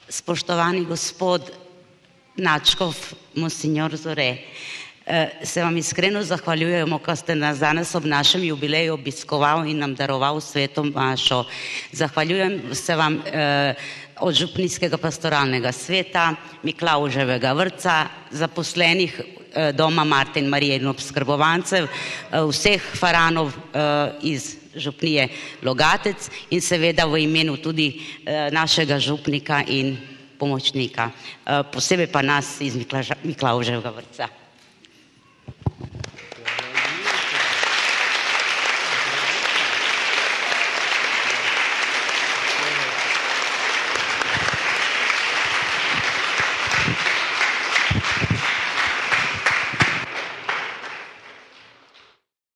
Spoštovani gospod nadškof monsignor Zore, se vam iskreno zahvaljujemo, ko ste nas danes ob našem jubileju obiskoval in nam daroval sveto mašo. Zahvaljujem se vam od župnijskega pastoralnega sveta, Miklavževega vrtca, zaposlenih doma Marte in Marije in oskrbovancev, vseh faranov iz župnije Logatec in seveda v imenu tudi našega župnika in pomočnika, posebej pa nas iz Miklavževega vrtca.